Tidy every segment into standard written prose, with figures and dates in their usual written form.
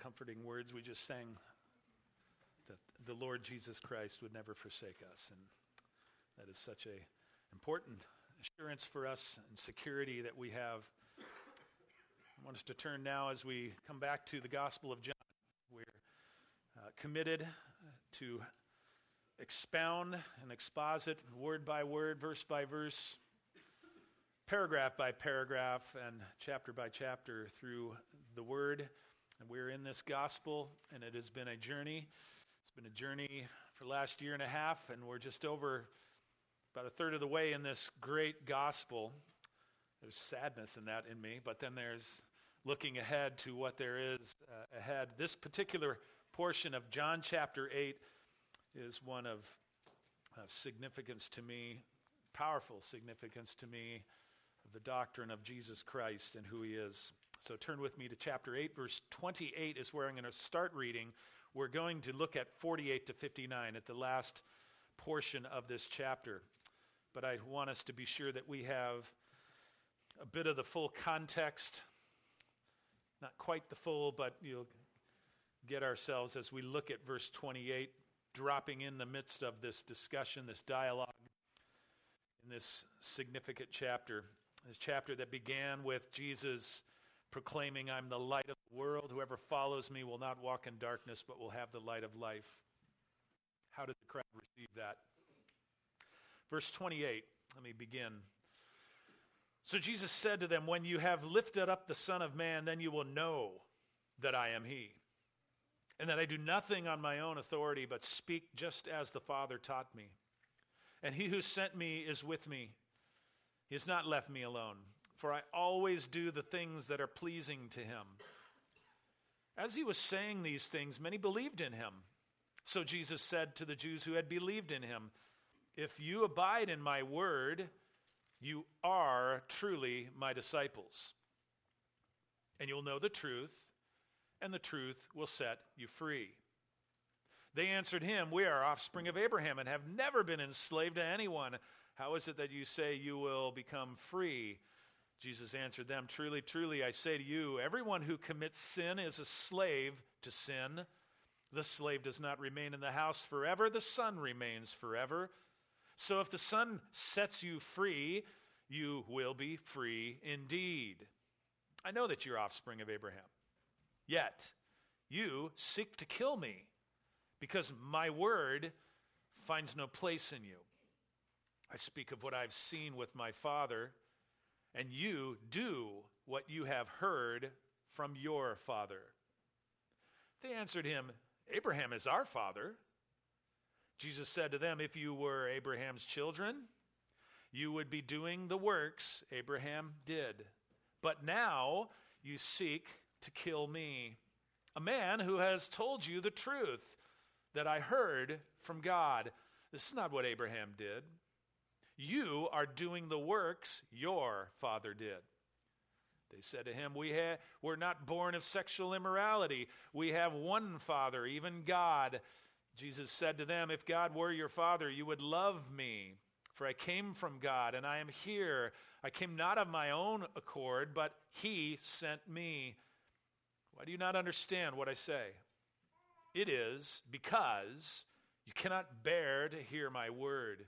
comforting words we just sang, that the Lord Jesus Christ would never forsake us. And that is such an important assurance for us and security that we have. I want us to turn now as we come back to the Gospel of John. We're committed to expound and exposit word by word, verse by verse, paragraph by paragraph, and chapter by chapter through the Word. And we're in this Gospel, and it has been a journey. It's been a journey for the last year and a half, and we're just over about a third of the way in this great Gospel. There's sadness in that in me, but then there's looking ahead to what there is ahead. This particular portion of John chapter 8 is one of significance to me, powerful significance to me, of the doctrine of Jesus Christ and who he is. So turn with me to chapter 8, verse 28 is where I'm going to start reading. We're going to look at 48 to 59 at the last portion of this chapter. But I want us to be sure that we have a bit of the full context, not quite the full, but you'll get ourselves as we look at verse 28, dropping in the midst of this discussion, this dialogue, in this significant chapter. This chapter that began with Jesus proclaiming, "I'm the light of the world. Whoever follows me will not walk in darkness, but will have the light of life." How did the crowd receive that? Verse 28, let me begin. "So Jesus said to them, 'When you have lifted up the Son of Man, then you will know that I am he, and that I do nothing on my own authority, but speak just as the Father taught me. And he who sent me is with me. He has not left me alone, for I always do the things that are pleasing to him.' As he was saying these things, many believed in him. So Jesus said to the Jews who had believed in him, 'If you abide in my word, you are truly my disciples. And you'll know the truth, and the truth will set you free.' They answered him, 'We are offspring of Abraham and have never been enslaved to anyone. How is it that you say you will become free?' Jesus answered them, 'Truly, truly, I say to you, everyone who commits sin is a slave to sin. The slave does not remain in the house forever, the son remains forever. So if the Son sets you free, you will be free indeed. I know that you're offspring of Abraham. Yet you seek to kill me, because my word finds no place in you. I speak of what I've seen with my Father, and you do what you have heard from your father.' They answered him, 'Abraham is our father.' Jesus said to them, 'If you were Abraham's children, you would be doing the works Abraham did. But now you seek to kill me, a man who has told you the truth that I heard from God. This is not what Abraham did. You are doing the works your father did.' They said to him, 'We're not born of sexual immorality. We have one Father, even God.' Jesus said to them, 'If God were your Father, you would love me, for I came from God, and I am here. I came not of my own accord, but he sent me. Why do you not understand what I say? It is because you cannot bear to hear my word.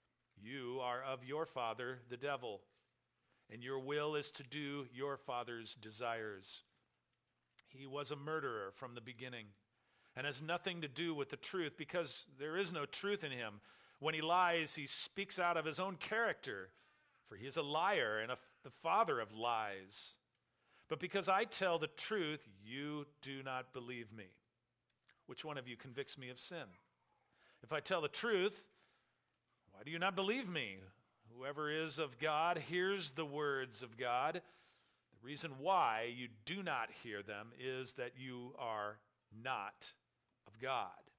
You are of your father, the devil, and your will is to do your father's desires. He was a murderer from the beginning, and has nothing to do with the truth, because there is no truth in him. When he lies, he speaks out of his own character, for he is a liar and the father of lies. But because I tell the truth, you do not believe me. Which one of you convicts me of sin? If I tell the truth, why do you not believe me? Whoever is of God hears the words of God. The reason why you do not hear them is that you are not of God.'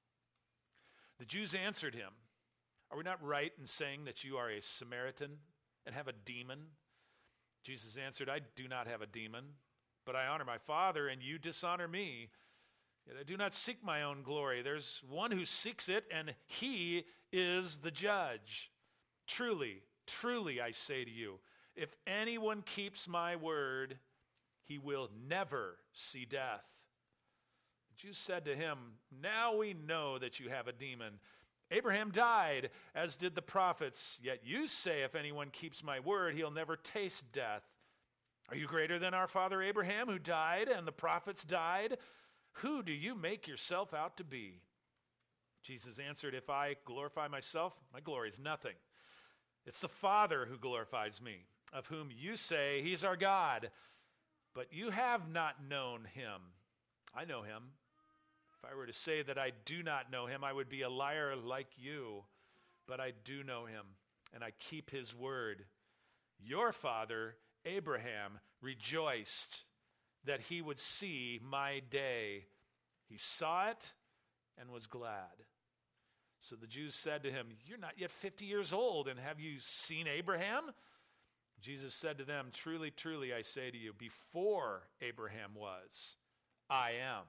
The Jews answered him, 'Are we not right in saying that you are a Samaritan and have a demon?' Jesus answered, 'I do not have a demon, but I honor my Father, and you dishonor me. Yet I do not seek my own glory. There's one who seeks it, and he is the judge. Truly, truly, I say to you, if anyone keeps my word, he will never see death.' Jews said to him, "Now we know that you have a demon. Abraham died, as did the prophets, yet you say if anyone keeps my word, he'll never taste death. Are you greater than our father Abraham, who died, and the prophets died? Who do you make yourself out to be?" Jesus answered, "If I glorify myself, my glory is nothing. It's the Father who glorifies me, of whom you say he's our God. But you have not known him. I know him. If I were to say that I do not know him, I would be a liar like you. But I do know him, and I keep his word. Your father, Abraham, rejoiced that he would see my day. He saw it and was glad." So the Jews said to him, "You're not yet 50 years old, and have you seen Abraham?" Jesus said to them, "Truly, truly, I say to you, before Abraham was, I am."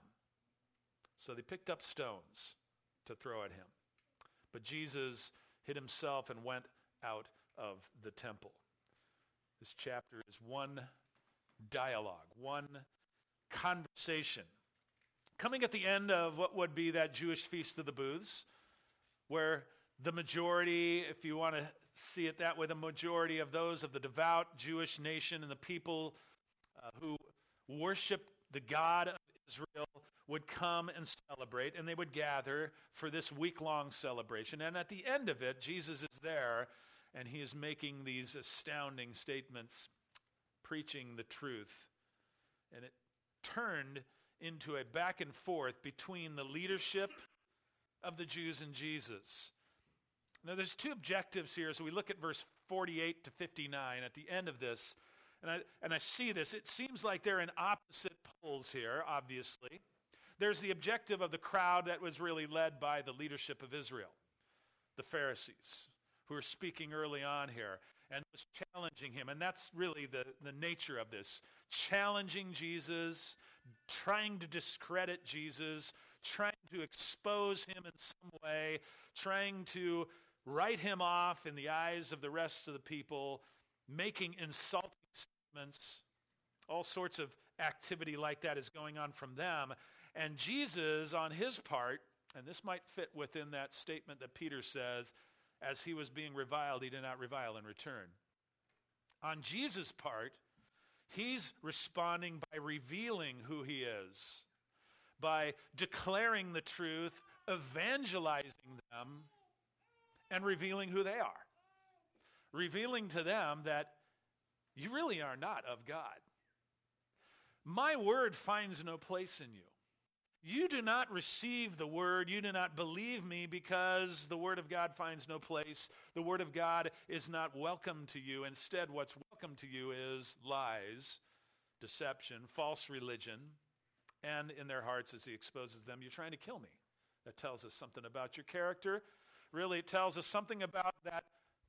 So they picked up stones to throw at him. But Jesus hid himself and went out of the temple. This chapter is one dialogue, one conversation, coming at the end of what would be that Jewish Feast of the Booths, where the majority, if you want to see it that way, the majority of those of the devout Jewish nation and the people who worship the God of Israel would come and celebrate, and they would gather for this week-long celebration. And at the end of it, Jesus is there, and he is making these astounding statements, preaching the truth. And it turned into a back and forth between the leadership of the Jews and Jesus. Now, there's two objectives here. So we look at verse 48 to 59 at the end of this, and I see this. It seems like they're in opposite poles here, obviously. There's the objective of the crowd that was really led by the leadership of Israel, the Pharisees, who are speaking early on here, and was challenging him. And that's really the nature of this. Challenging Jesus, trying to discredit Jesus, trying to expose him in some way, trying to write him off in the eyes of the rest of the people, making insulting statements. All sorts of activity like that is going on from them. And Jesus, on his part, and this might fit within that statement that Peter says, as he was being reviled, he did not revile in return. On Jesus' part, he's responding by revealing who he is, by declaring the truth, evangelizing them, and revealing who they are. Revealing to them that you really are not of God. My word finds no place in you. You do not receive the word, you do not believe me because the word of God finds no place. The word of God is not welcome to you. Instead, what's welcome to you is lies, deception, false religion, and in their hearts, as he exposes them, you're trying to kill me. That tells us something about your character. Really, it tells us something about that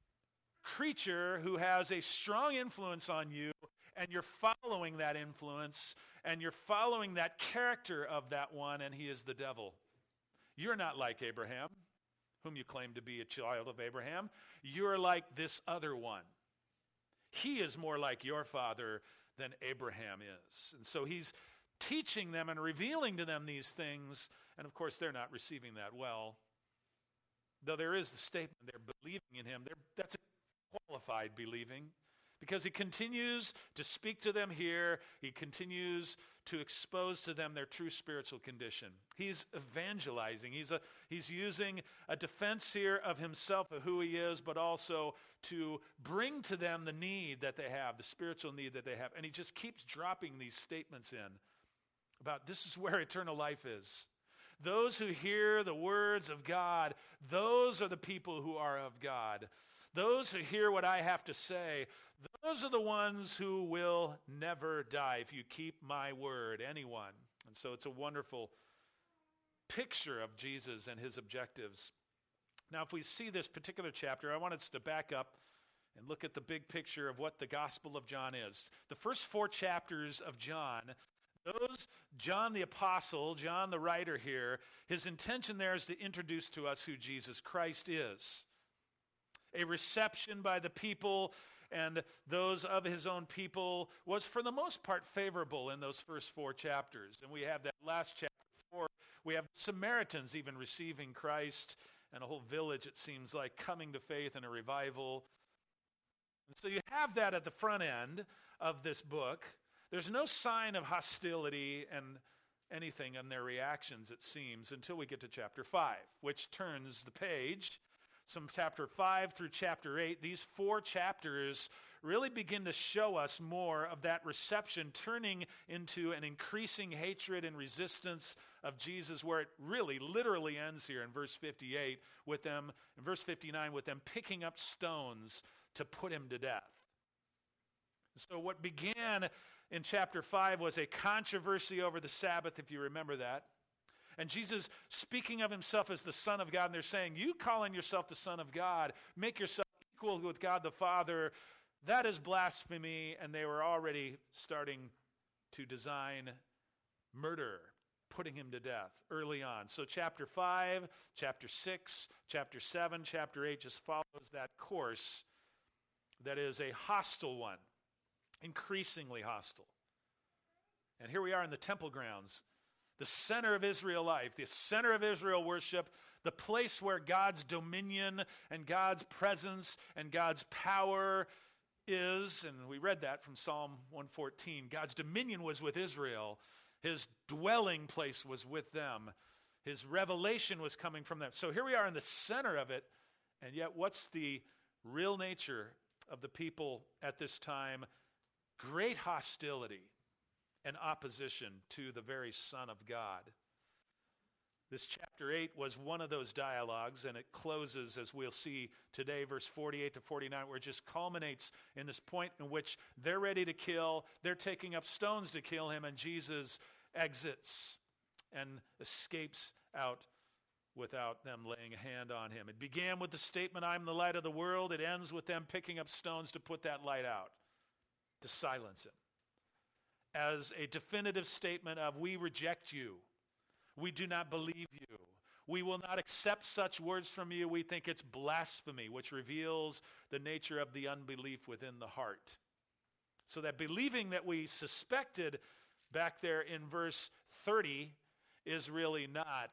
creature who has a strong influence on you, and you're following that influence, and you're following that character of that one, and he is the devil. You're not like Abraham, whom you claim to be a child of Abraham. You're like this other one. He is more like your father than Abraham is. And so he's teaching them and revealing to them these things, and of course they're not receiving that well. Though there is the statement, they're believing in him. That's a qualified believing, because he continues to speak to them here. He continues to expose to them their true spiritual condition. He's evangelizing. He's using a defense here of himself, of who he is, but also to bring to them the need that they have, the spiritual need that they have. And he just keeps dropping these statements in about this is where eternal life is. Those who hear the words of God, those are the people who are of God. Those who hear what I have to say, those are the ones who will never die if you keep my word, anyone. And so it's a wonderful picture of Jesus and his objectives. Now, if we see this particular chapter, I want us to back up and look at the big picture of what the Gospel of John is. The first 4 chapters of John, John the Apostle, John the writer here, his intention there is to introduce to us who Jesus Christ is. A reception by the people and those of his own people was for the most part favorable in those first 4 chapters. And we have that last chapter 4, we have Samaritans even receiving Christ, and a whole village, it seems like, coming to faith in a revival. And so you have that at the front end of this book. There's no sign of hostility and anything in their reactions, it seems, until we get to chapter 5, which turns the page. From chapter 5 through chapter 8, these 4 chapters really begin to show us more of that reception turning into an increasing hatred and resistance of Jesus, where it really literally ends here in verse 58 with them, in verse 59, with them picking up stones to put him to death. So what began in chapter 5 was a controversy over the Sabbath, if you remember that. And Jesus speaking of himself as the Son of God, and they're saying, you calling yourself the Son of God, make yourself equal with God the Father, that is blasphemy. And they were already starting to design murder, putting him to death early on. So chapter 5, chapter 6, chapter 7, chapter 8 just follows that course that is a hostile one, increasingly hostile. And here we are in the temple grounds, the center of Israel life, the center of Israel worship, the place where God's dominion and God's presence and God's power is. And we read that from Psalm 114. God's dominion was with Israel. His dwelling place was with them. His revelation was coming from them. So here we are in the center of it. And yet what's the real nature of the people at this time? Great hostility and opposition to the very Son of God. This chapter 8 was one of those dialogues, and it closes, as we'll see today, verse 48 to 49, where it just culminates in this point in which they're ready to kill, they're taking up stones to kill him, and Jesus exits and escapes out without them laying a hand on him. It began with the statement, I'm the light of the world. It ends with them picking up stones to put that light out, to silence him, as a definitive statement of, we reject you. We do not believe you. We will not accept such words from you. We think it's blasphemy, which reveals the nature of the unbelief within the heart. So that believing that we suspected back there in verse 30 is really not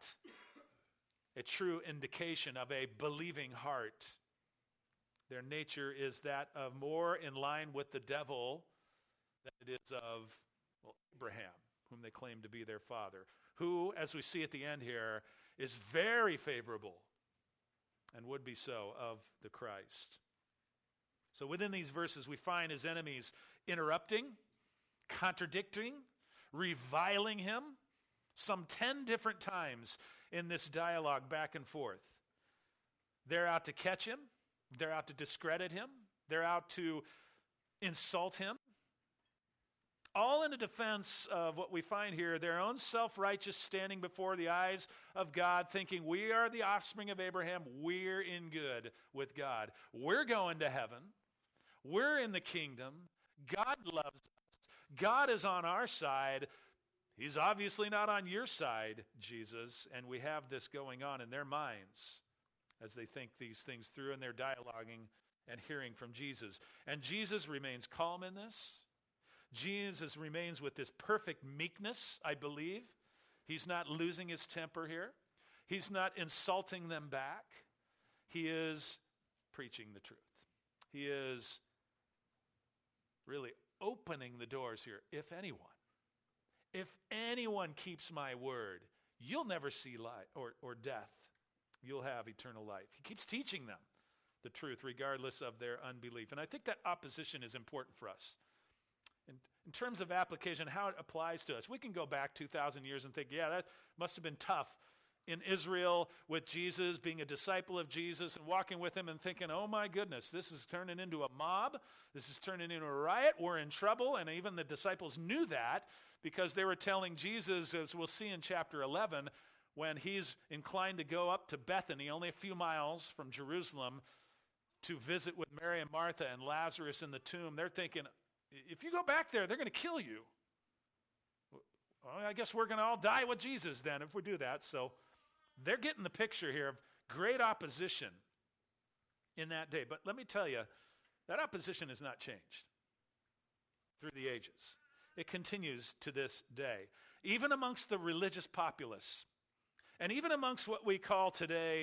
a true indication of a believing heart. Their nature is that of more in line with the devil than it is of Abraham, whom they claim to be their father, who, as we see at the end here, is very favorable and would be so of the Christ. So within these verses, we find his enemies interrupting, contradicting, reviling him some 10 different times in this dialogue back and forth. They're out to catch him. They're out to discredit him. They're out to insult him. All in a defense of what we find here, their own self-righteous standing before the eyes of God, thinking we are the offspring of Abraham, we're in good with God. We're going to heaven. We're in the kingdom. God loves us. God is on our side. He's obviously not on your side, Jesus, and we have this going on in their minds as they think these things through, and they're dialoguing and hearing from Jesus. And Jesus remains calm in this. Jesus remains with this perfect meekness, I believe. He's not losing his temper here. He's not insulting them back. He is preaching the truth. He is really opening the doors here. If anyone keeps my word, you'll never see life or death. You'll have eternal life. He keeps teaching them the truth regardless of their unbelief. And I think that opposition is important for us. In terms of application, how it applies to us, we can go back 2,000 years and think, yeah, that must have been tough in Israel with Jesus, being a disciple of Jesus and walking with him and thinking, oh my goodness, this is turning into a mob. This is turning into a riot. We're in trouble. And even the disciples knew that because they were telling Jesus, as we'll see in chapter 11, when he's inclined to go up to Bethany, only a few miles from Jerusalem, to visit with Mary and Martha and Lazarus in the tomb, they're thinking, if you go back there, they're going to kill you. Well, I guess we're going to all die with Jesus then if we do that. So they're getting the picture here of great opposition in that day. But let me tell you, that opposition has not changed through the ages. it continues to this day. Even amongst the religious populace, and even amongst what we call today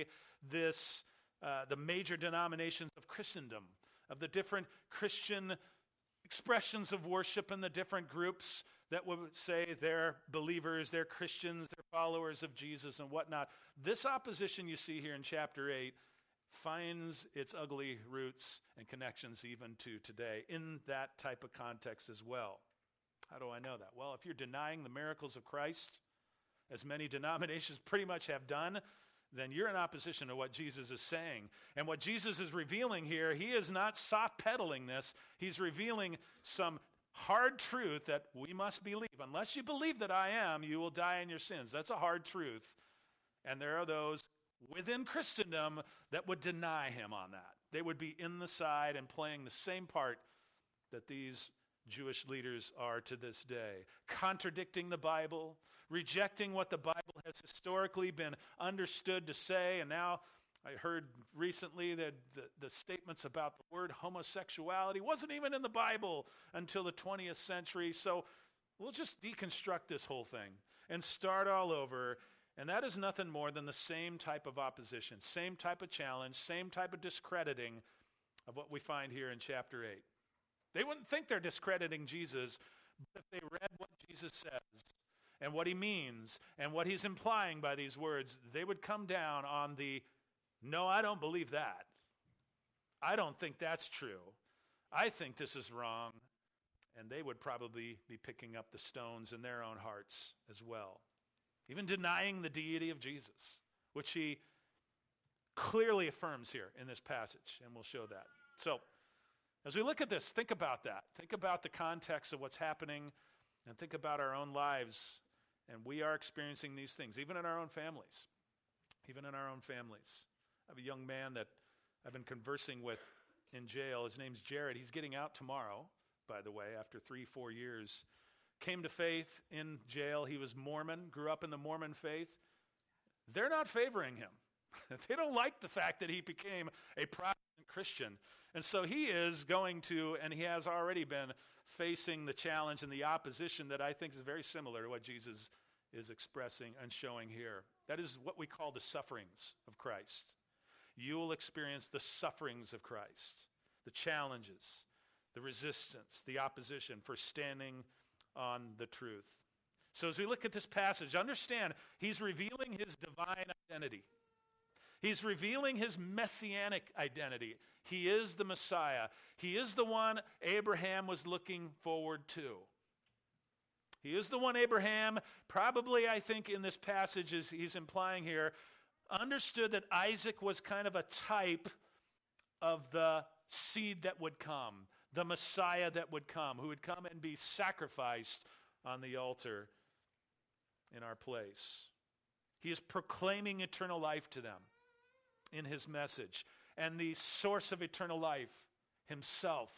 the major denominations of Christendom, of the different Christian expressions of worship and the different groups that would say they're believers, they're Christians, they're followers of Jesus and whatnot. This opposition you see here in chapter 8 finds its ugly roots and connections even to today in that type of context as well. How do I know that? Well, if you're denying the miracles of Christ, as many denominations pretty much have done, then you're in opposition to what Jesus is saying. And what Jesus is revealing here, he is not soft-pedaling this. He's revealing some hard truth that we must believe. Unless you believe that I am, you will die in your sins. That's a hard truth. And there are those within Christendom that would deny him on that. They would be in the side and playing the same part that these Jewish leaders are to this day, contradicting the Bible, rejecting what the Bible has historically been understood to say. And now I heard recently that the statements about the word homosexuality wasn't even in the Bible until the 20th century. So we'll just deconstruct this whole thing and start all over. And that is nothing more than the same type of opposition, same type of challenge, same type of discrediting of what we find here in chapter 8. They wouldn't think they're discrediting Jesus, but if they read what Jesus says and what he means and what he's implying by these words, they would come down on the, no, I don't believe that. I don't think that's true. I think this is wrong. And they would probably be picking up the stones in their own hearts as well. Even denying the deity of Jesus, which he clearly affirms here in this passage, and we'll show that. So, as we look at this, think about that. Think about the context of what's happening, and think about our own lives. And we are experiencing these things, even in our own families. Even in our own families. I have a young man that I've been conversing with in jail. His name's Jared. He's getting out tomorrow, by the way, after 3-4 years. Came to faith in jail. He was Mormon, grew up in the Mormon faith. They're not favoring him. They don't like the fact that he became a Protestant Christian. And so he is going to, and he has already been facing the challenge and the opposition that I think is very similar to what Jesus is expressing and showing here. That is what we call the sufferings of Christ. You will experience the sufferings of Christ, the challenges, the resistance, the opposition for standing on the truth. So as we look at this passage, understand he's revealing his divine identity. He's revealing his messianic identity. He is the Messiah. He is the one Abraham was looking forward to. He is the one Abraham, probably I think in this passage as he's implying here, understood that Isaac was kind of a type of the seed that would come, the Messiah that would come, who would come and be sacrificed on the altar in our place. He is proclaiming eternal life to them in his message, and the source of eternal life himself.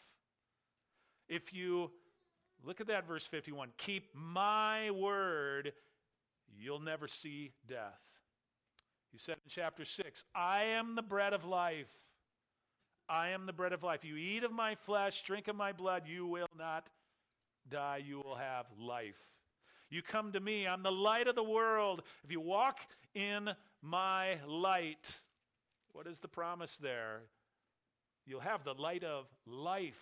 If you look at that verse 51, keep my word, you'll never see death. He said in chapter 6, I am the bread of life. I am the bread of life. You eat of my flesh, drink of my blood, you will not die, you will have life. You come to me, I'm the light of the world. If you walk in my light, what is the promise there? You'll have the light of life.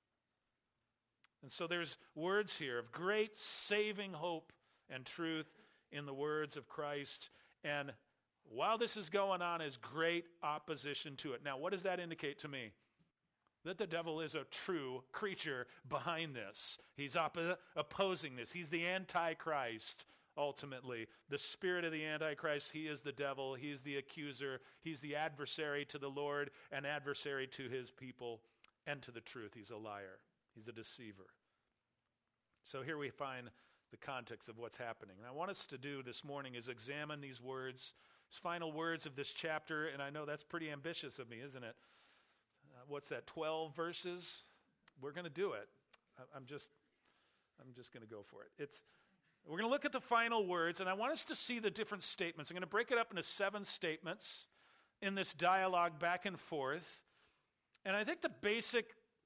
And so there's words here of great saving hope and truth in the words of Christ. And while this is going on, is great opposition to it. Now, what does that indicate to me? That the devil is a true creature behind this. He's opposing this. He's the Antichrist, ultimately. The spirit of the Antichrist, he is the devil. He is the accuser. He's the adversary to the Lord and adversary to his people and to the truth. He's a liar. He's a deceiver. So here we find the context of what's happening. And I want us to do this morning is examine these words, these final words of this chapter. And I know that's pretty ambitious of me, isn't it? What's that, 12 verses? We're going to do it. I'm just going to go for it. We're going to look at the final words, and I want us to see the different statements. I'm going to break it up into 7 statements in this dialogue back and forth. And I think the basic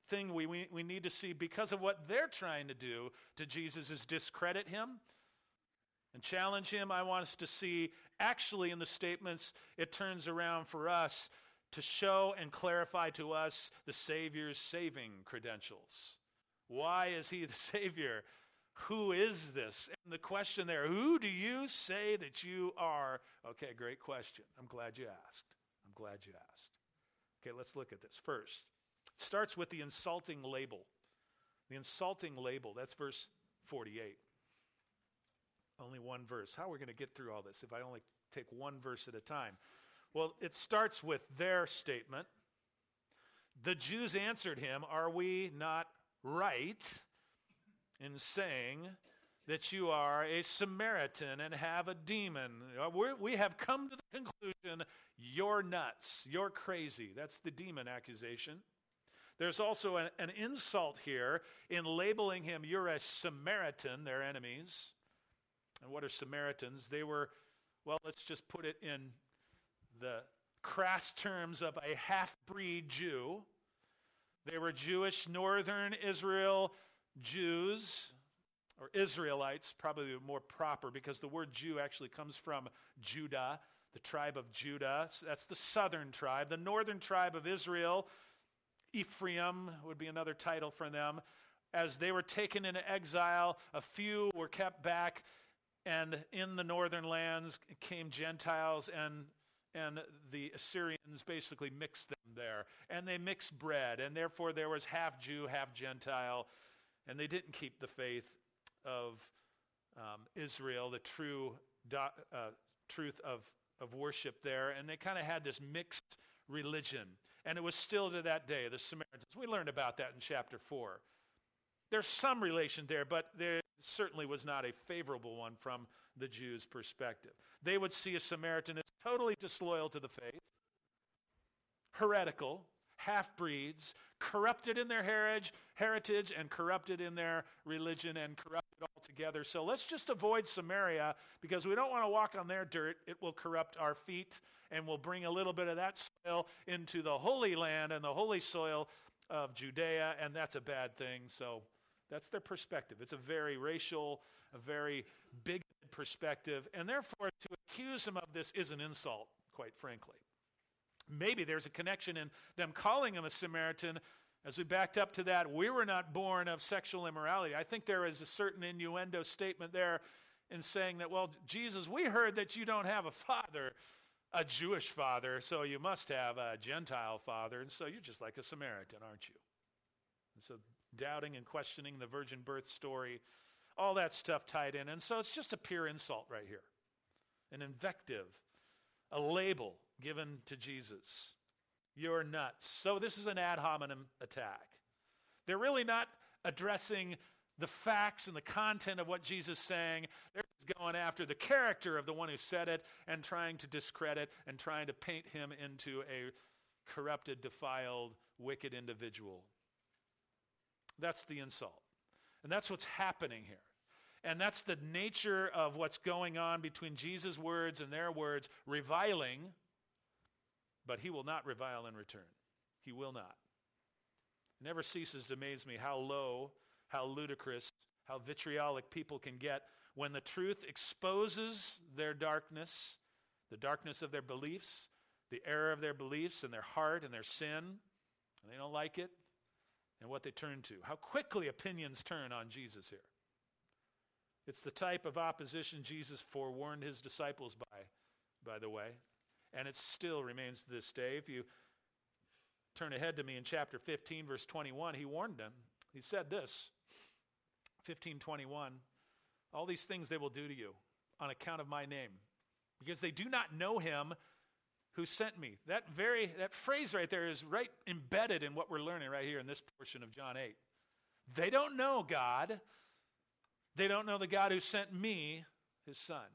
thing we need to see because of what they're trying to do to Jesus is discredit him and challenge him. I want us to see actually in the statements it turns around for us to show and clarify to us the Savior's saving credentials. Why is he the Savior? Who is this? And the question there, who do you say that you are? Okay, great question. I'm glad you asked. Okay, let's look at this. First, it starts with the insulting label. The insulting label, that's verse 48. Only one verse. How are we going to get through all this if I only take one verse at a time? Well, it starts with their statement. The Jews answered him, "Are we not right in saying that you are a Samaritan and have a demon? We have come to the conclusion you're nuts, you're crazy." That's the demon accusation. There's also an insult here in labeling him, you're a Samaritan, their enemies. And what are Samaritans? They were, well, let's just put it in the crass terms of a half-breed Jew. They were Jewish, northern Israel Jews, or Israelites, probably more proper, because the word Jew actually comes from Judah, the tribe of Judah. So that's the southern tribe. The northern tribe of Israel, Ephraim would be another title for them. As they were taken into exile, a few were kept back, and in the northern lands came Gentiles, and the Assyrians basically mixed them there. And they mixed bread, and therefore there was half Jew, half Gentile, and they didn't keep the faith of Israel, the truth of worship there, and they kind of had this mixed religion. And it was still to that day, the Samaritans. We learned about that in chapter 4. There's some relation there, but there certainly was not a favorable one from the Jews' perspective. They would see a Samaritan as totally disloyal to the faith, heretical, half-breeds, corrupted in their heritage and corrupted in their religion and corrupted altogether. So let's just avoid Samaria because we don't want to walk on their dirt. It will corrupt our feet, and we'll bring a little bit of that soil into the Holy Land and the holy soil of Judea, and that's a bad thing. So that's their perspective. It's a very racial, a very bigoted perspective, and therefore to accuse them of this is an insult, quite frankly. Maybe there's a connection in them calling him a Samaritan. As we backed up to that, we were not born of sexual immorality. I think there is a certain innuendo statement there in saying that, well, Jesus, we heard that you don't have a father, a Jewish father, so you must have a Gentile father, and so you're just like a Samaritan, aren't you? And so doubting and questioning the virgin birth story, all that stuff tied in. And so it's just a pure insult right here, an invective, a label given to Jesus. You're nuts. So this is an ad hominem attack. They're really not addressing the facts and the content of what Jesus is saying. They're just going after the character of the one who said it and trying to discredit and trying to paint him into a corrupted, defiled, wicked individual. That's the insult. And that's what's happening here. And that's the nature of what's going on between Jesus' words and their words, reviling, but he will not revile in return. He will not. It never ceases to amaze me how low, how ludicrous, how vitriolic people can get when the truth exposes their darkness, the darkness of their beliefs, the error of their beliefs and their heart and their sin, and they don't like it, and what they turn to. How quickly opinions turn on Jesus here. It's the type of opposition Jesus forewarned his disciples by the way, and it still remains to this day. If you turn ahead to me in chapter 15, verse 21, he warned them. He said this, 15:21, all these things they will do to you on account of my name, because they do not know him who sent me. That phrase right there is right embedded in what we're learning right here in this portion of John 8. They don't know God. They don't know the God who sent me, his son.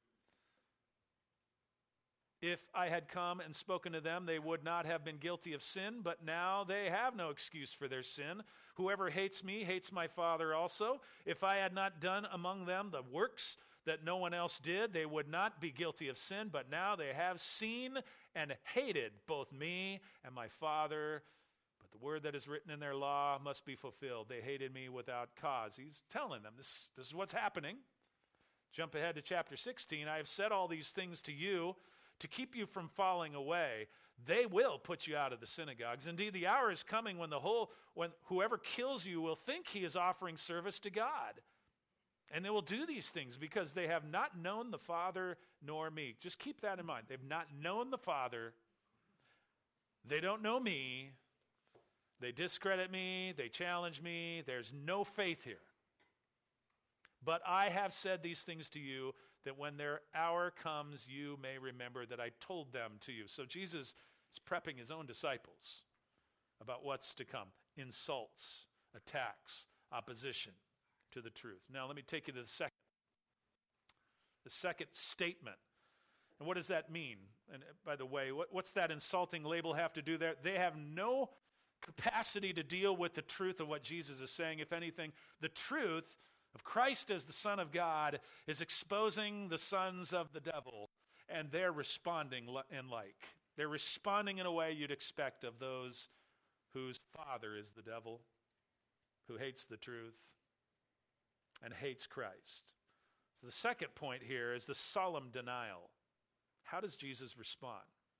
If I had come and spoken to them, they would not have been guilty of sin, but now they have no excuse for their sin. Whoever hates me hates my Father also. If I had not done among them the works that no one else did, they would not be guilty of sin, but now they have seen and hated both me and my Father. But the word that is written in their law must be fulfilled. They hated me without cause. He's telling them this is what's happening. Jump ahead to chapter 16. I have said all these things to you to keep you from falling away. They will put you out of the synagogues. Indeed, the hour is coming when whoever kills you will think he is offering service to God. And they will do these things because they have not known the Father nor me. Just keep that in mind. They've not known the Father. They don't know me. They discredit me. They challenge me. There's no faith here. But I have said these things to you that when their hour comes, you may remember that I told them to you. So Jesus is prepping his own disciples about what's to come. Insults, attacks, opposition to the truth. Now let me take you to the second statement. And what does that mean? And by the way, what's that insulting label have to do there? They have no capacity to deal with the truth of what Jesus is saying. If anything, the truth of Christ as the Son of God is exposing the sons of the devil, and they're responding in like. They're responding in a way you'd expect of those whose father is the devil, who hates the truth and hates Christ. So the second point here is the solemn denial. How does Jesus respond?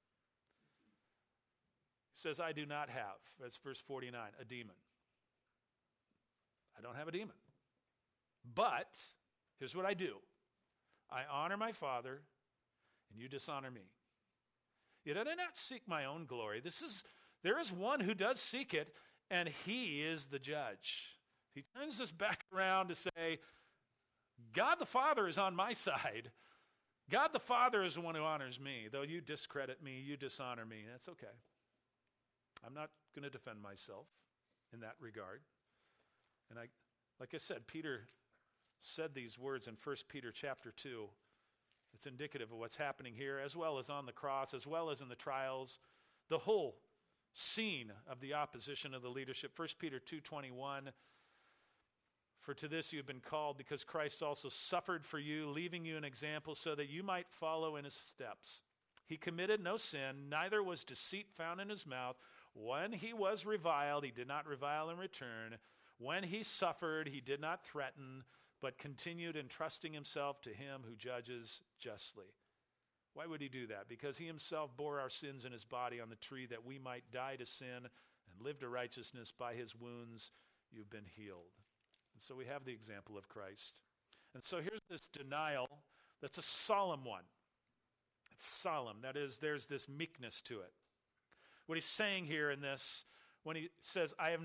He says, I do not have, that's verse 49, a demon. I don't have a demon. But, here's what I do. I honor my Father, and you dishonor me. Yet I do not seek my own glory. There is one who does seek it, and he is the judge. He turns this back around to say, God the Father is on my side. God the Father is the one who honors me. Though you discredit me, you dishonor me. That's okay. I'm not going to defend myself in that regard. And like I said, Peter said these words in 1 Peter chapter 2. It's indicative of what's happening here, as well as on the cross, as well as in the trials. The whole scene of the opposition of the leadership. 1 Peter 2:21. For to this you have been called, because Christ also suffered for you, leaving you an example so that you might follow in his steps. He committed no sin, neither was deceit found in his mouth. When he was reviled, he did not revile in return. When he suffered, he did not threaten, but continued entrusting himself to him who judges justly. Why would he do that? Because he himself bore our sins in his body on the tree that we might die to sin and live to righteousness. By his wounds you've been healed. And so we have the example of Christ. And so here's this denial that's a solemn one. It's solemn. That is, there's this meekness to it. What he's saying here in this, when he says, I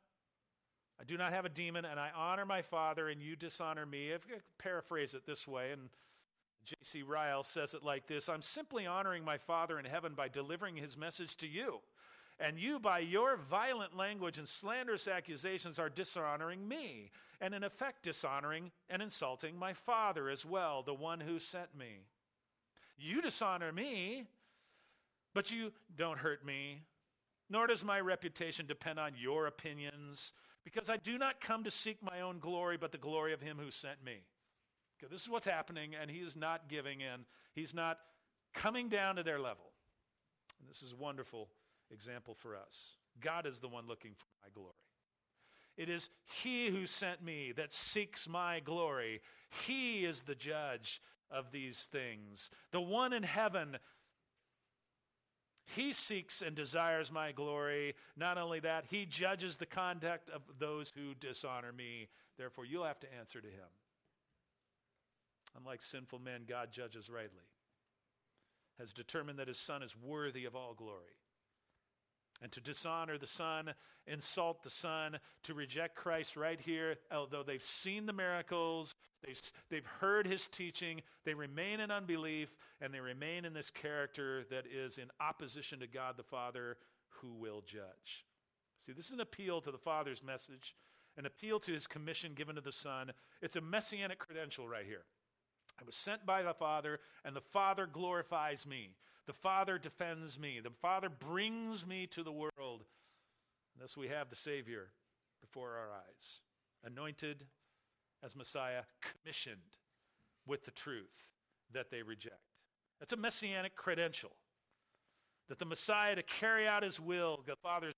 do not have a demon, and I honor my Father, and you dishonor me. If I could paraphrase it this way, and J.C. Ryle says it like this, I'm simply honoring my Father in heaven by delivering his message to you. And you, by your violent language and slanderous accusations, are dishonoring me, and in effect dishonoring and insulting my Father as well, the one who sent me. You dishonor me, but you don't hurt me, nor does my reputation depend on your opinions, because I do not come to seek my own glory, but the glory of him who sent me. Okay, this is what's happening, and he is not giving in. He's not coming down to their level. And this is a wonderful example for us. God is the one looking for my glory. It is he who sent me that seeks my glory. He is the judge of these things. The one in heaven, he seeks and desires my glory. Not only that, he judges the conduct of those who dishonor me. Therefore, you'll have to answer to him. Unlike sinful men, God judges rightly, has determined that his Son is worthy of all glory. And to dishonor the Son, insult the Son, to reject Christ right here, although they've seen the miracles, they've heard his teaching, they remain in unbelief, and they remain in this character that is in opposition to God the Father, who will judge. See, this is an appeal to the Father's message, an appeal to his commission given to the Son. It's a messianic credential right here. I was sent by the Father, and the Father glorifies me. The Father defends me. The Father brings me to the world. And thus we have the Savior before our eyes, anointed as Messiah, commissioned with the truth that they reject. That's a messianic credential, that the Messiah, to carry out his will, the Father's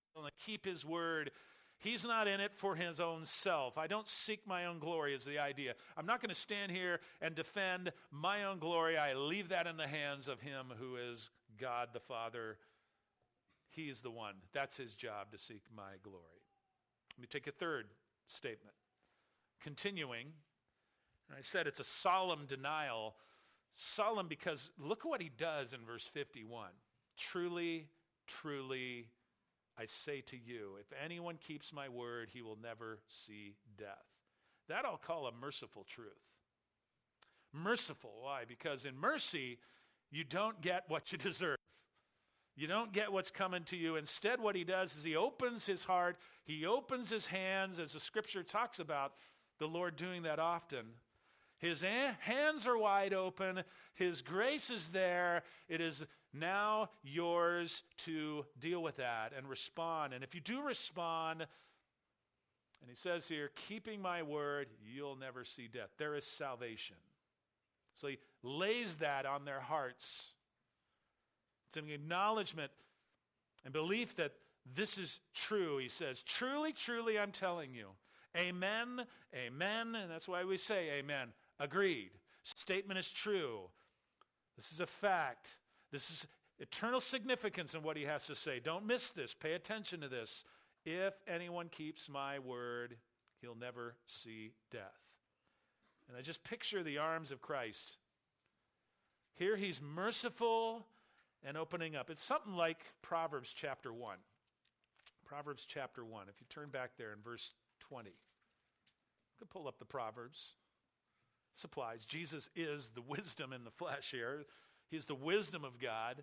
and keep his word. He's not in it for his own self. I don't seek my own glory is the idea. I'm not going to stand here and defend my own glory. I leave that in the hands of him who is God the Father. He's the one. That's his job, to seek my glory. Let me take a third statement. Continuing, and I said it's a solemn denial. Solemn because look at what he does in verse 51. Truly, truly, I say to you, if anyone keeps my word, he will never see death. That I'll call a merciful truth. Merciful, why? Because in mercy, you don't get what you deserve. You don't get what's coming to you. Instead, what he does is he opens his heart, he opens his hands, as the scripture talks about the Lord doing that often. His hands are wide open. His grace is there. It is now yours to deal with that and respond. And if you do respond, and he says here, keeping my word, you'll never see death. There is salvation. So he lays that on their hearts. It's an acknowledgement and belief that this is true. He says, truly, truly, I'm telling you. Amen, amen. And that's why we say amen. Agreed. Statement is true. This is a fact. This is eternal significance in what he has to say. Don't miss this. Pay attention to this. If anyone keeps my word, he'll never see death. And I just picture the arms of Christ. Here he's merciful and opening up. It's something like Proverbs chapter 1. Proverbs chapter 1. If you turn back there in verse 20. You can pull up the Proverbs. Supplies. Jesus is the wisdom in the flesh here. He's the wisdom of God.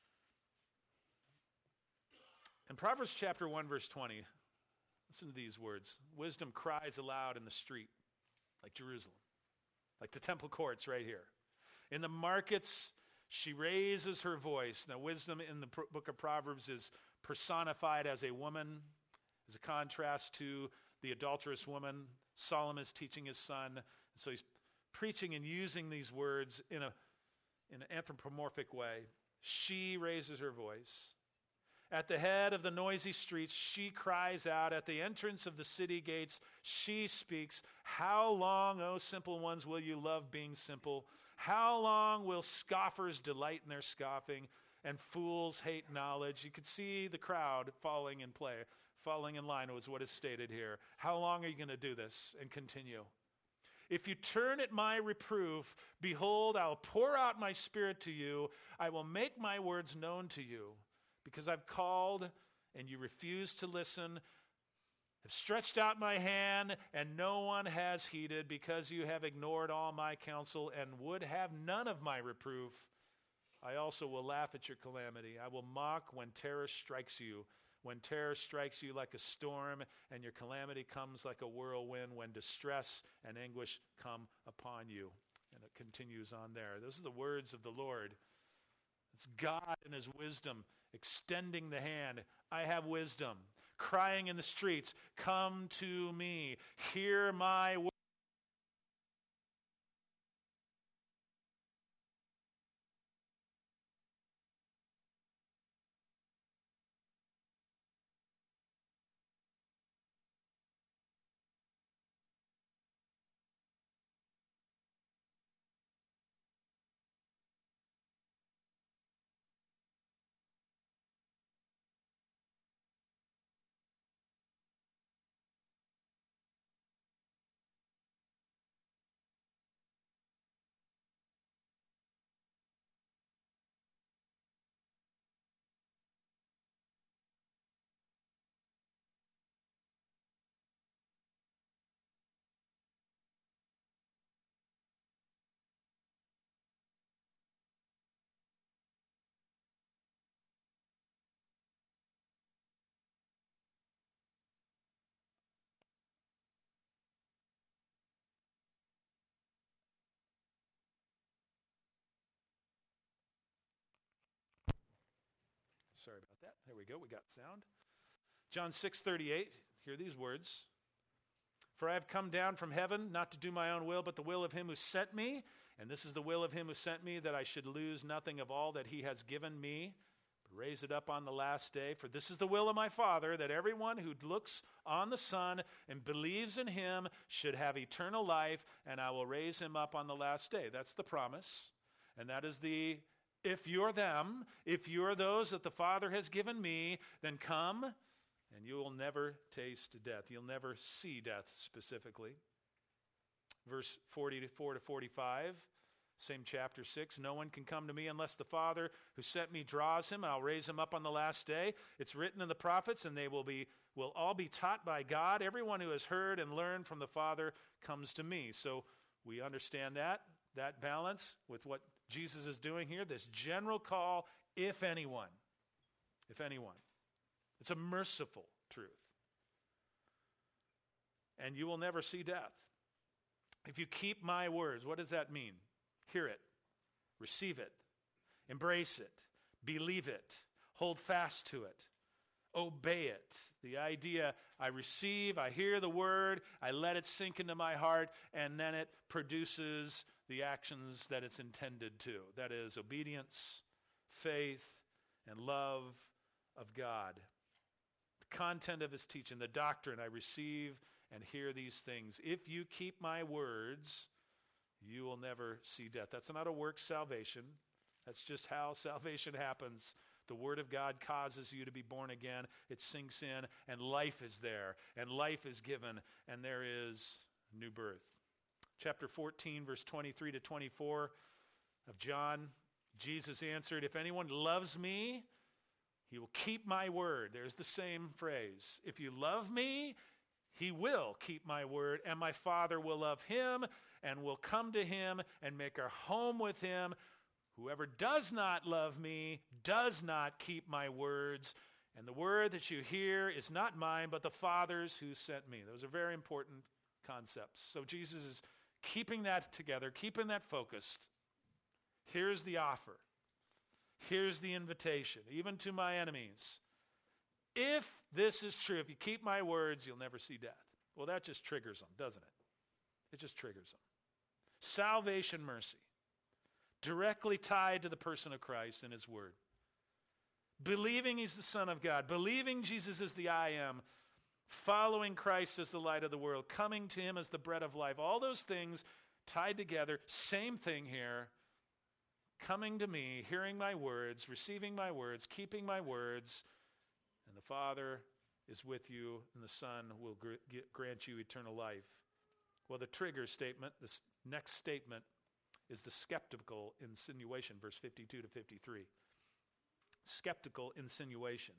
In Proverbs chapter 1, verse 20, listen to these words. Wisdom cries aloud in the street, like Jerusalem, like the temple courts right here. In the markets, she raises her voice. Now, wisdom in the book of Proverbs is personified as a woman, as a contrast to the adulterous woman. Solomon is teaching his son. So he's preaching and using these words in an anthropomorphic way. She raises her voice. At the head of the noisy streets, she cries out. At the entrance of the city gates, she speaks. How long, O simple ones, will you love being simple? How long will scoffers delight in their scoffing and fools hate knowledge? You could see the crowd falling in line was what is stated here. How long are you going to do this and continue? If you turn at my reproof, behold, I'll pour out my spirit to you. I will make my words known to you. Because I've called and you refuse to listen, have stretched out my hand and no one has heeded, because you have ignored all my counsel and would have none of my reproof. I also will laugh at your calamity. I will mock when terror strikes you. When terror strikes you like a storm and your calamity comes like a whirlwind, when distress and anguish come upon you. And it continues on there. Those are the words of the Lord. It's God in his wisdom extending the hand. I have wisdom. Crying in the streets, come to me. Hear my word. Sorry about that. There we go. We got sound. John 6:38. Hear these words. For I have come down from heaven, not to do my own will, but the will of him who sent me. And this is the will of him who sent me, that I should lose nothing of all that he has given me, but raise it up on the last day. For this is the will of my Father, that everyone who looks on the Son and believes in him should have eternal life, and I will raise him up on the last day. That's the promise. And that is the, if you're them, if you're those that the Father has given me, then come, and you will never taste death. You'll never see death specifically. Verse 44 to 45. Same chapter 6, no one can come to me unless the Father who sent me draws him. I'll raise him up on the last day. It's written in the prophets, and they will all be taught by God. Everyone who has heard and learned from the Father comes to me. So we understand that balance with what Jesus is doing here, this general call, if anyone. If anyone. It's a merciful truth. And you will never see death. If you keep my words, what does that mean? Hear it, receive it, embrace it, believe it, hold fast to it, obey it. The idea, I receive, I hear the word, I let it sink into my heart, and then it produces the actions that it's intended to. That is obedience, faith, and love of God. The content of his teaching, the doctrine, I receive and hear these things. If you keep my words, you will never see death. That's not a work salvation. That's just how salvation happens. The Word of God causes you to be born again. It sinks in, and life is there, and life is given, and there is new birth. Chapter 14, verse 23 to 24 of John, Jesus answered, if anyone loves me, he will keep my word. There's the same phrase. If you love me, he will keep my word, and my Father will love him, and will come to him and make our home with him. Whoever does not love me does not keep my words, and the word that you hear is not mine, but the Father's who sent me. Those are very important concepts. So Jesus is keeping that together, keeping that focused. Here's the offer. Here's the invitation, even to my enemies. If this is true, if you keep my words, you'll never see death. Well, that just triggers them, doesn't it? It just triggers them. Salvation, mercy, directly tied to the person of Christ and his word. Believing he's the Son of God, believing Jesus is the I am, following Christ as the light of the world, coming to him as the bread of life, all those things tied together, same thing here. Coming to me, hearing my words, receiving my words, keeping my words, and the Father is with you, and the Son will grant you eternal life. Well, the trigger statement, this next statement, is the skeptical insinuation, verse 52 to 53. Skeptical insinuation.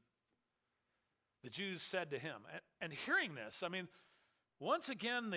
The Jews said to him, and hearing this, I mean, once again,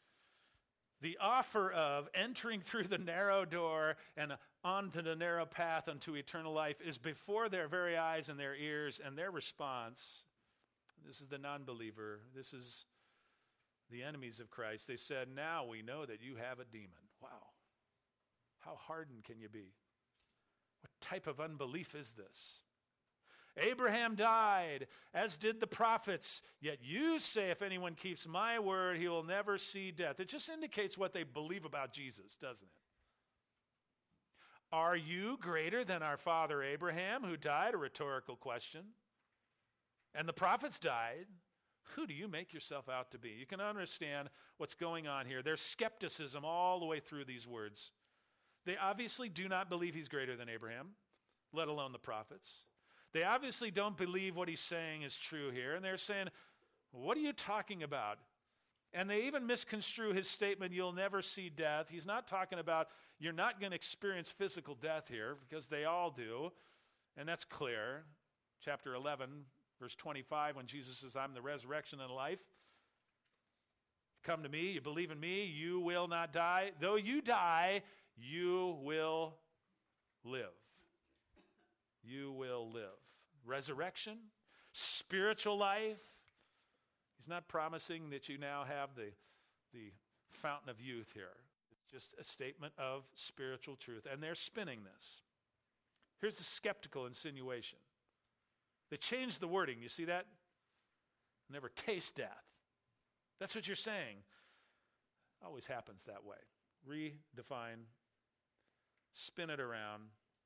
the offer of entering through the narrow door and onto the narrow path unto eternal life is before their very eyes and their ears, and their response, this is the non-believer, this is the enemies of Christ. They said, now we know that you have a demon. Wow. How hardened can you be? What type of unbelief is this? Abraham died, as did the prophets, yet you say if anyone keeps my word, he will never see death. It just indicates what they believe about Jesus, doesn't it? Are you greater than our father Abraham, who died? A rhetorical question. And the prophets died. Who do you make yourself out to be? You can understand what's going on here. There's skepticism all the way through these words. They obviously do not believe he's greater than Abraham, let alone the prophets. They obviously don't believe what he's saying is true here. And they're saying, what are you talking about? And they even misconstrue his statement, you'll never see death. He's not talking about you're not going to experience physical death here, because they all do. And that's clear. Chapter 11, verse 25, when Jesus says, I'm the resurrection and life. Come to me, you believe in me, you will not die. Though you die, you will live. You will live. Resurrection, spiritual life. He's not promising that you now have the fountain of youth here. It's just a statement of spiritual truth. And they're spinning this. Here's the skeptical insinuation. They changed the wording. You see that? Never taste death. That's what you're saying. Always happens that way. Redefine, spin it around.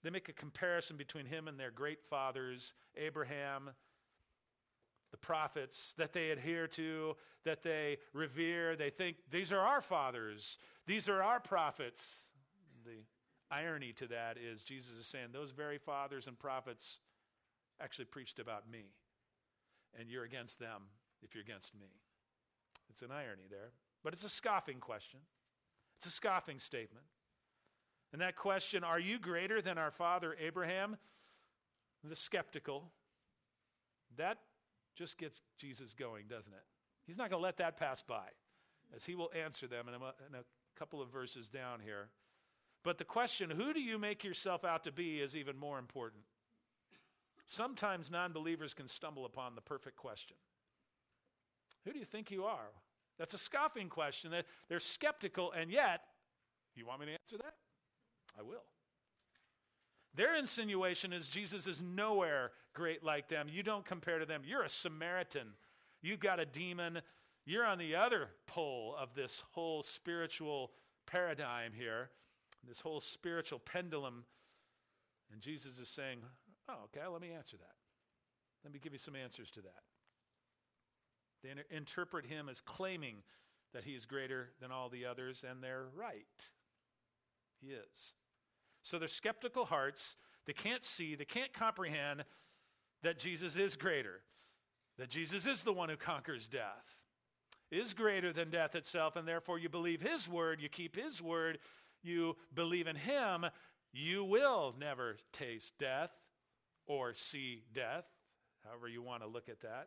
They make a comparison between him and their great fathers, Abraham, the prophets that they adhere to, that they revere. They think, these are our fathers. These are our prophets. The irony to that is Jesus is saying, those very fathers and prophets actually preached about me. And you're against them if you're against me. It's an irony there. But it's a scoffing question. It's a scoffing statement. And that question, are you greater than our father Abraham? The skeptical. That just gets Jesus going, doesn't it? He's not going to let that pass by, as he will answer them in a couple of verses down here. But the question, who do you make yourself out to be, is even more important. Sometimes non-believers can stumble upon the perfect question. Who do you think you are? That's a scoffing question. They're skeptical, and yet, you want me to answer that? I will. Their insinuation is Jesus is nowhere great like them. You don't compare to them. You're a Samaritan. You've got a demon. You're on the other pole of this whole spiritual paradigm here, this whole spiritual pendulum. And Jesus is saying, oh, okay, let me answer that. Let me give you some answers to that. They interpret him as claiming that he is greater than all the others, and they're right. He is. So their skeptical hearts, they can't see, they can't comprehend that Jesus is greater, that Jesus is the one who conquers death, is greater than death itself, and therefore you believe his word, you keep his word, you believe in him, you will never taste death or see death, however you want to look at that.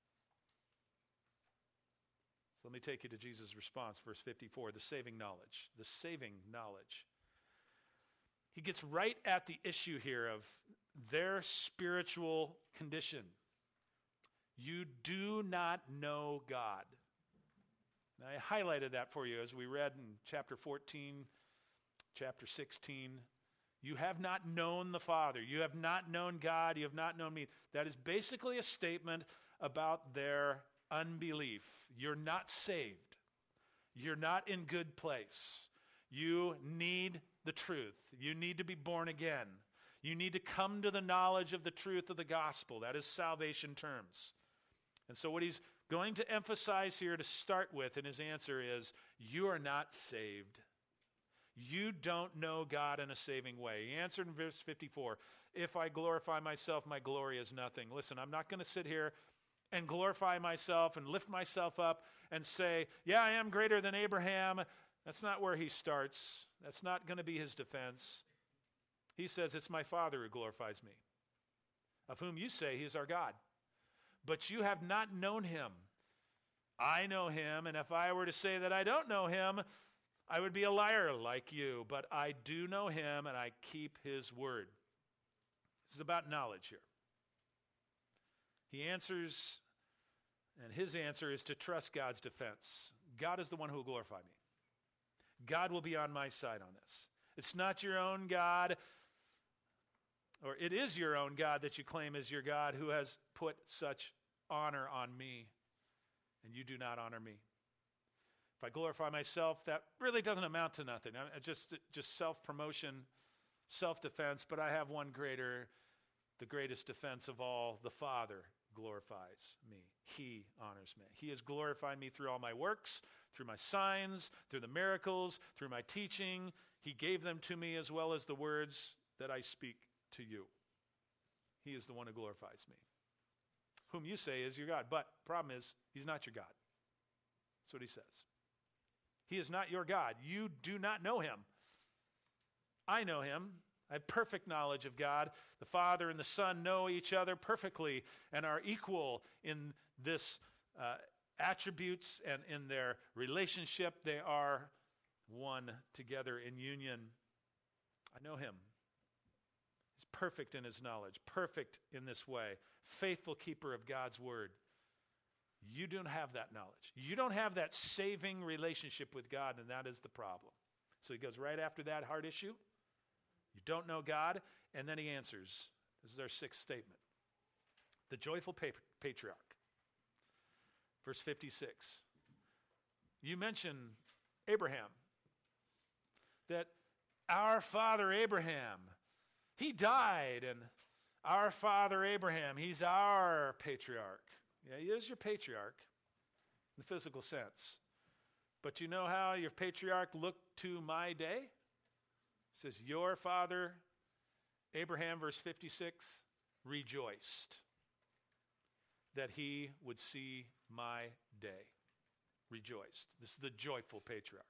So let me take you to Jesus' response, verse 54, the saving knowledge. The saving knowledge. He gets right at the issue here of their spiritual condition. You do not know God. Now, I highlighted that for you as we read in chapter 14, chapter 16. You have not known the Father. You have not known God. You have not known me. That is basically a statement about their unbelief. You're not saved. You're not in good place. You need the truth. You need to be born again. You need to come to the knowledge of the truth of the gospel. That is salvation terms. And so what he's going to emphasize here to start with in his answer is, you are not saved. You don't know God in a saving way. He answered in verse 54, if I glorify myself, my glory is nothing. Listen, I'm not going to sit here and glorify myself and lift myself up and say, yeah, I am greater than Abraham. That's not where he starts. That's not going to be his defense. He says, it's my Father who glorifies me, of whom you say he is our God. But you have not known him. I know him, and if I were to say that I don't know him, I would be a liar like you. But I do know him, and I keep his word. This is about knowledge here. He answers, and his answer is to trust God's defense. God is the one who will glorify me. God will be on my side on this. It's not your own God, or it is your own God that you claim is your God, who has put such honor on me, and you do not honor me. If I glorify myself, that really doesn't amount to nothing. Just self-promotion, self-defense, but I have one greater, the greatest defense of all. The Father glorifies me. He honors me. He has glorified me through all my works, through my signs, through the miracles, through my teaching. He gave them to me as well as the words that I speak to you. He is the one who glorifies me, whom you say is your God. But problem is, he's not your God. That's what he says. He is not your God. You do not know him. I know him. I have perfect knowledge of God. The Father and the Son know each other perfectly and are equal in this attributes and in their relationship. They are one together in union. I know him. He's perfect in his knowledge, perfect in this way, faithful keeper of God's word. You don't have that knowledge. You don't have that saving relationship with God, and that is the problem. So he goes right after that hard issue. You don't know God, and then he answers. This is our sixth statement. The joyful patriarch. Verse 56. You mention Abraham. That our father Abraham. He died, and our father Abraham, he's our patriarch. Yeah, he is your patriarch in the physical sense. But you know how your patriarch looked to my day? It says, your father Abraham, verse 56, rejoiced that he would see my day. Rejoiced. This is the joyful patriarch.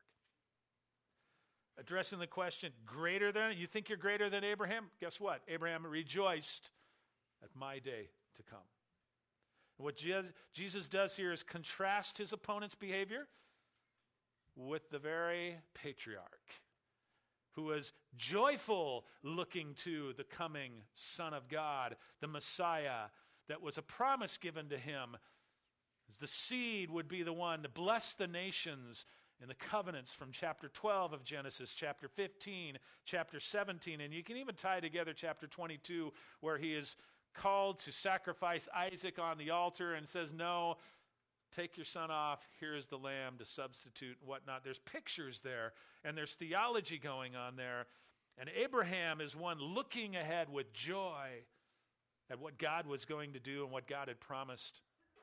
Addressing the question, greater than, you think you're greater than Abraham? Guess what? Abraham rejoiced at my day to come. And what Jesus does here is contrast his opponent's behavior with the very patriarch who was joyful looking to the coming Son of God, the Messiah, that was a promise given to him. As the seed would be the one to bless the nations in the covenants from chapter 12 of Genesis, chapter 15, chapter 17, and you can even tie together chapter 22 where he is called to sacrifice Isaac on the altar and says, no, take your son off, here's the lamb to substitute and whatnot. There's pictures there, and there's theology going on there, and Abraham is one looking ahead with joy at what God was going to do and what God had promised.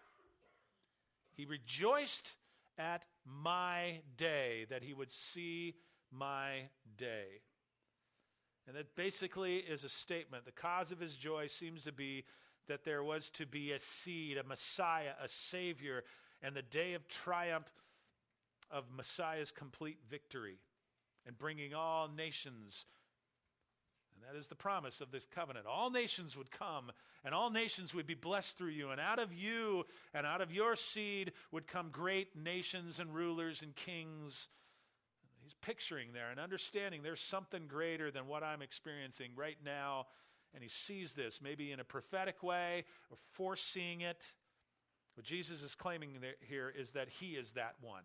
He rejoiced at my day, that he would see my day. And that basically is a statement. The cause of his joy seems to be that there was to be a seed, a Messiah, a Savior, and the day of triumph of Messiah's complete victory and bringing all nations. And that is the promise of this covenant. All nations would come, and all nations would be blessed through you. And out of you and out of your seed would come great nations and rulers and kings. He's picturing there and understanding there's something greater than what I'm experiencing right now. And he sees this maybe in a prophetic way or foreseeing it. What Jesus is claiming here is that he is that one.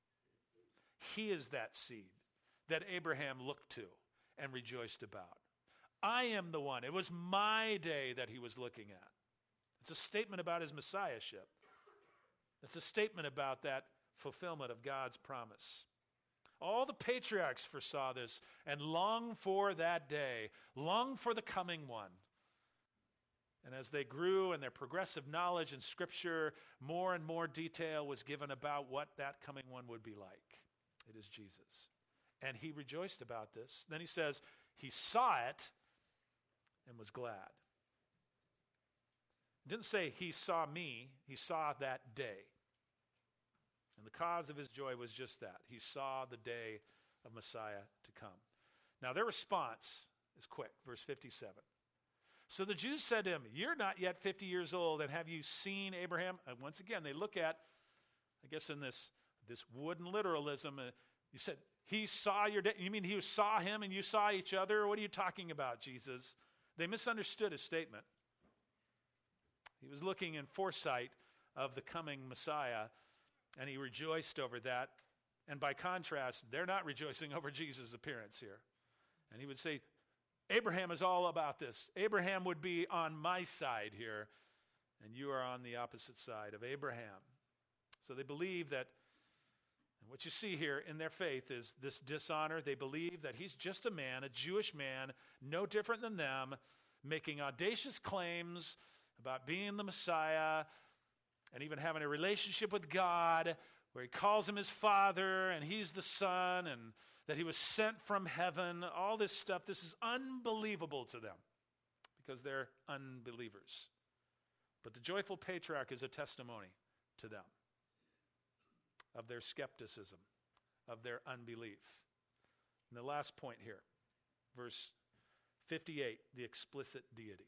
He is that seed that Abraham looked to and rejoiced about. I am the one. It was my day that he was looking at. It's a statement about his messiahship. It's a statement about that fulfillment of God's promise. All the patriarchs foresaw this and longed for that day, longed for the coming one. And as they grew in their progressive knowledge in Scripture, more and more detail was given about what that coming one would be like. It is Jesus. And he rejoiced about this. Then he says, he saw it and was glad. It didn't say he saw me, he saw that day. And the cause of his joy was just that. He saw the day of Messiah to come. Now their response is quick, verse 57. So the Jews said to him, you're not yet 50 years old, and have you seen Abraham? And once again, they look at, I guess in this wooden literalism, you said, he saw your day. You mean he saw him and you saw each other? What are you talking about, Jesus? They misunderstood his statement. He was looking in foresight of the coming Messiah, and he rejoiced over that. And by contrast, they're not rejoicing over Jesus' appearance here. And he would say, Abraham is all about this. Abraham would be on my side here, and you are on the opposite side of Abraham. So they believe that, and what you see here in their faith is this dishonor. They believe that he's just a man, a Jewish man, no different than them, making audacious claims about being the Messiah and even having a relationship with God where he calls him his father and he's the son and that he was sent from heaven. All this stuff, this is unbelievable to them because they're unbelievers. But the joyful patriarch is a testimony to them of their skepticism, of their unbelief. And the last point here, verse 58, the explicit deity.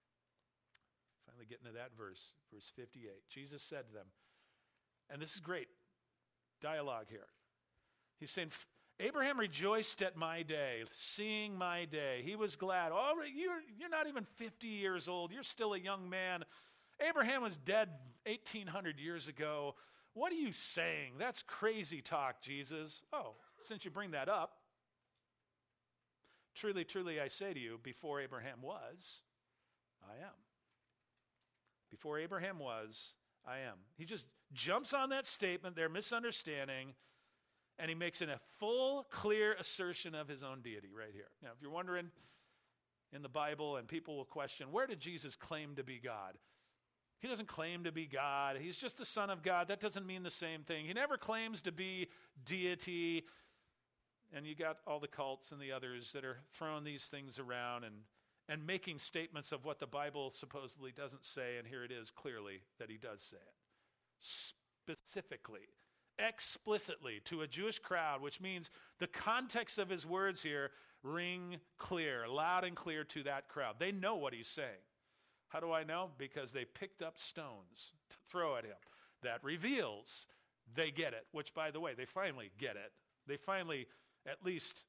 Finally getting to that verse 58. Jesus said to them, and this is great dialogue here. He's saying, Abraham rejoiced at my day, seeing my day. He was glad. Oh, you're not even 50 years old. You're still a young man. Abraham was dead 1,800 years ago. What are you saying? That's crazy talk, Jesus. Oh, since you bring that up, truly, truly, I say to you, before Abraham was, I am. Before Abraham was, I am. He just jumps on that statement, their misunderstanding, and he makes it a full, clear assertion of his own deity right here. Now, if you're wondering, in the Bible, and people will question, where did Jesus claim to be God? He doesn't claim to be God. He's just the Son of God. That doesn't mean the same thing. He never claims to be deity. And you got all the cults and the others that are throwing these things around and making statements of what the Bible supposedly doesn't say, and here it is clearly that he does say it. Specifically, explicitly to a Jewish crowd, which means the context of his words here ring clear, loud and clear to that crowd. They know what he's saying. How do I know? Because they picked up stones to throw at him. That reveals they get it, which, by the way, they finally get it. They finally, at least,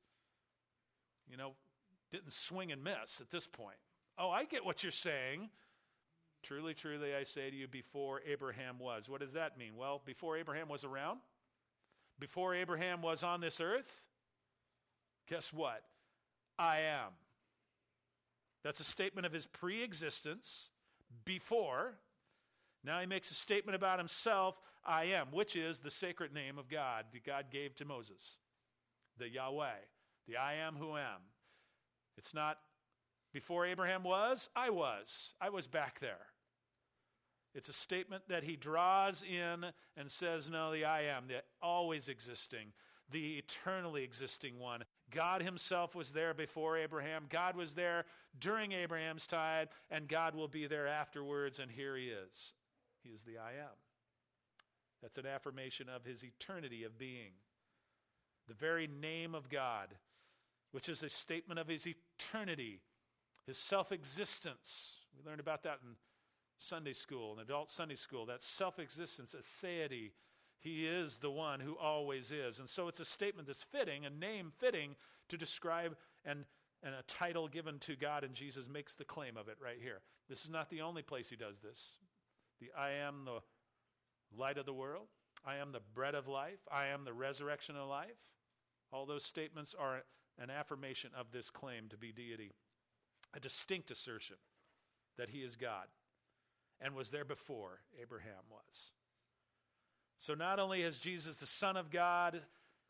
didn't swing and miss at this point. Oh, I get what you're saying. Truly, truly, I say to you, before Abraham was. What does that mean? Well, before Abraham was around, before Abraham was on this earth, guess what? I am. That's a statement of his pre-existence, before. Now he makes a statement about himself, I am, which is the sacred name of God that God gave to Moses. The Yahweh, the I am who am. It's not before Abraham was, I was. I was back there. It's a statement that he draws in and says, no, the I am, the always existing, the eternally existing one. God himself was there before Abraham. God was there during Abraham's time, and God will be there afterwards, and here he is. He is the I am. That's an affirmation of his eternity of being. The very name of God, which is a statement of his eternity, his self-existence. We learned about that in Sunday school, in adult Sunday school, that self-existence, aseity. He is the one who always is. And so it's a statement that's fitting, a name fitting to describe and a title given to God, and Jesus makes the claim of it right here. This is not the only place he does this. The I am the light of the world. I am the bread of life. I am the resurrection of life. All those statements are an affirmation of this claim to be deity, a distinct assertion that he is God and was there before Abraham was. So not only is Jesus the Son of God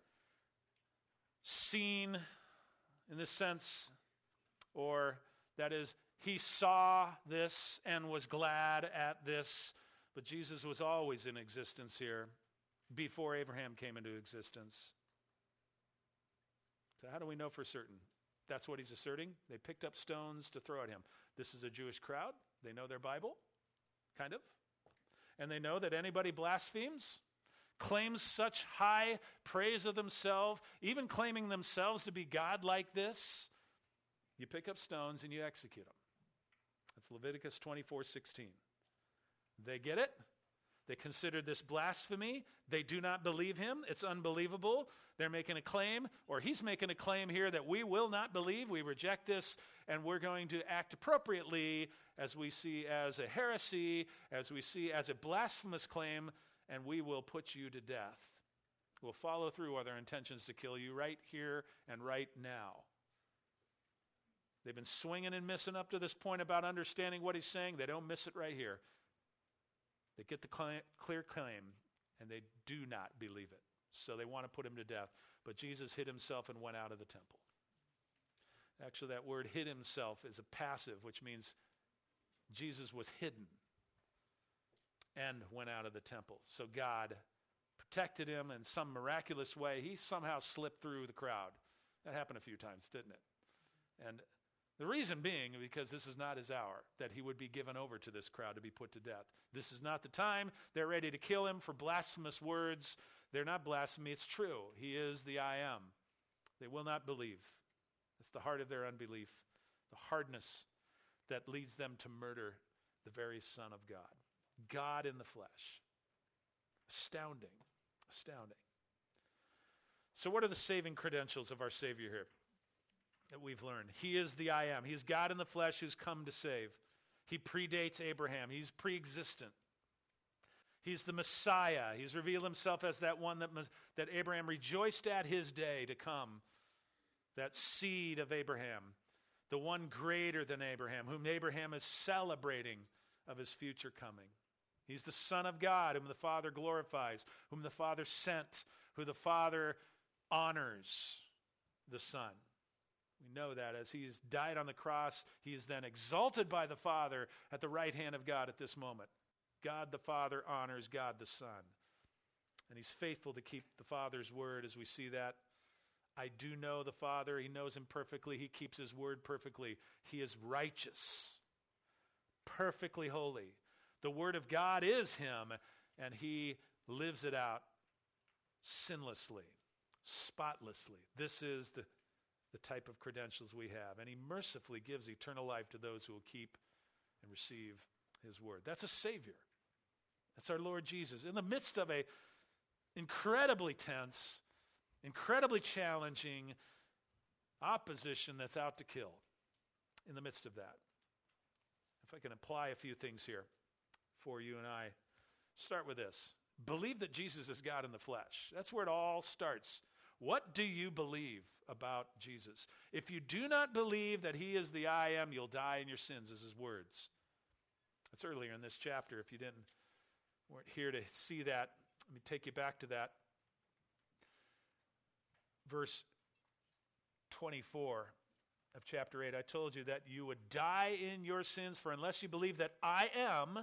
seen in this sense, or that is, he saw this and was glad at this, but Jesus was always in existence here before Abraham came into existence. So how do we know for certain? That's what he's asserting. They picked up stones to throw at him. This is a Jewish crowd. They know their Bible, kind of. And they know that anybody blasphemes, claims such high praise of themselves, even claiming themselves to be God like this, you pick up stones and you execute them. That's Leviticus 24:16. They get it. They consider this blasphemy. They do not believe him. It's unbelievable. They're making a claim, or he's making a claim here that we will not believe. We reject this, and we're going to act appropriately as we see as a heresy, as we see as a blasphemous claim, and we will put you to death. We'll follow through with our intentions to kill you right here and right now. They've been swinging and missing up to this point about understanding what he's saying. They don't miss it right here. They get the clear claim, and they do not believe it. So they want to put him to death. But Jesus hid himself and went out of the temple. Actually, that word hid himself is a passive, which means Jesus was hidden and went out of the temple. So God protected him in some miraculous way. He somehow slipped through the crowd. That happened a few times, didn't it? And the reason being because this is not his hour, that he would be given over to this crowd to be put to death. This is not the time. They're ready to kill him for blasphemous words. They're not blasphemy. It's true. He is the I am. They will not believe. It's the heart of their unbelief, the hardness that leads them to murder the very Son of God. God in the flesh. Astounding. Astounding. So what are the saving credentials of our Savior here that we've learned? He is the I am. He's God in the flesh who's come to save. He predates Abraham. He's pre-existent. He's the Messiah. He's revealed himself as that one that Abraham rejoiced at his day to come. That seed of Abraham. The one greater than Abraham, whom Abraham is celebrating of his future coming. He's the Son of God, whom the Father glorifies, whom the Father sent, who the Father honors, the Son. We know that as he's died on the cross, he is then exalted by the Father at the right hand of God at this moment. God the Father honors God the Son. And he's faithful to keep the Father's word as we see that. I do know the Father. He knows him perfectly. He keeps his word perfectly. He is righteous, perfectly holy. The word of God is him, and he lives it out sinlessly, spotlessly. This is the type of credentials we have. And he mercifully gives eternal life to those who will keep and receive his word. That's a Savior. That's our Lord Jesus. In the midst of a incredibly tense, incredibly challenging opposition that's out to kill, in the midst of that. If I can apply a few things here for you and I, start with this. Believe that Jesus is God in the flesh. That's where it all starts. What do you believe about Jesus? If you do not believe that he is the I am, you'll die in your sins, is his words. That's earlier in this chapter. If you weren't here to see that, let me take you back to that. Verse 24 of chapter 8. I told you that you would die in your sins, for unless you believe that I am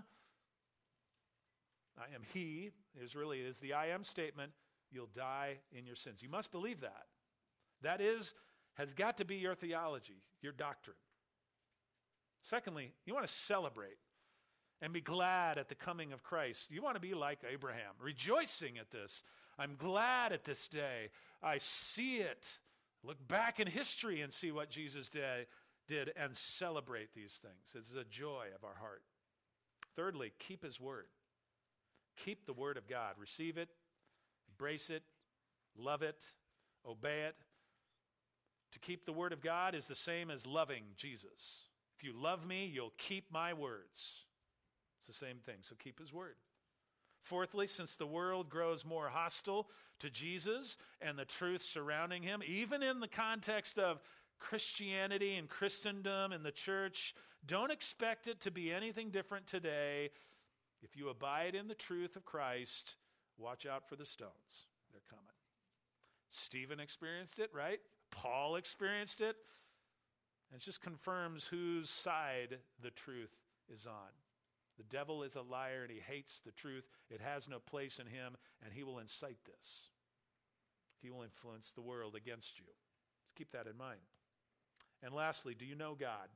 he, is the I am statement, you'll die in your sins. You must believe that. That has got to be your theology, your doctrine. Secondly, you want to celebrate and be glad at the coming of Christ. You want to be like Abraham, rejoicing at this. I'm glad at this day. I see it. Look back in history and see what Jesus did and celebrate these things. It's a joy of our heart. Thirdly, keep his word. Keep the word of God. Receive it, embrace it, love it, obey it. To keep the word of God is the same as loving Jesus. If you love me, you'll keep my words. It's the same thing, so keep his word. Fourthly, since the world grows more hostile to Jesus and the truth surrounding him, even in the context of Christianity and Christendom and the church, don't expect it to be anything different today. If you abide in the truth of Christ, watch out for the stones. They're coming. Stephen experienced it, right? Paul experienced it. And it just confirms whose side the truth is on. The devil is a liar and he hates the truth. It has no place in him, and he will incite this. He will influence the world against you. Let's keep that in mind. And lastly, do you know God?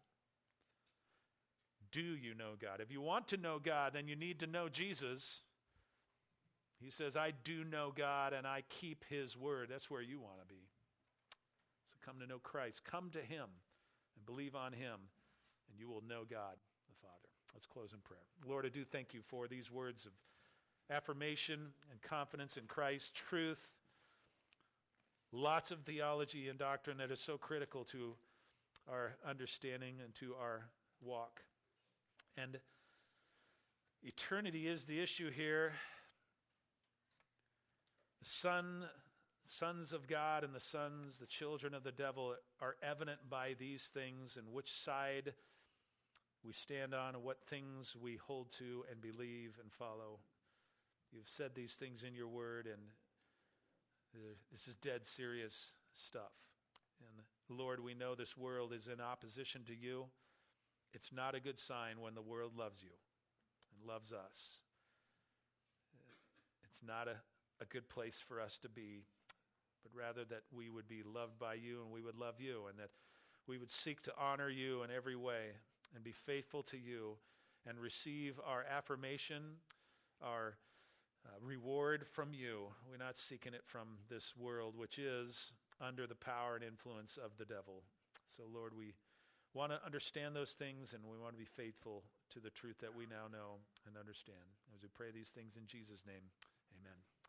Do you know God? If you want to know God, then you need to know Jesus. He says, I do know God and I keep his word. That's where you want to be. So come to know Christ. Come to him and believe on him, and you will know God the Father. Let's close in prayer. Lord, I do thank you for these words of affirmation and confidence in Christ, truth, lots of theology and doctrine that is so critical to our understanding and to our walk. And eternity is the issue here. The sons of God and the children of the devil are evident by these things, and which side we stand on and what things we hold to and believe and follow. You've said these things in your word, and this is dead serious stuff. And Lord, we know this world is in opposition to you. It's not a good sign when the world loves you and loves us. It's not a good place for us to be, but rather that we would be loved by you and we would love you, and that we would seek to honor you in every way and be faithful to you and receive our affirmation, our reward from you. We're not seeking it from this world, which is under the power and influence of the devil. So, Lord, we want to understand those things, and we want to be faithful to the truth that we now know and understand. As we pray these things in Jesus' name, amen.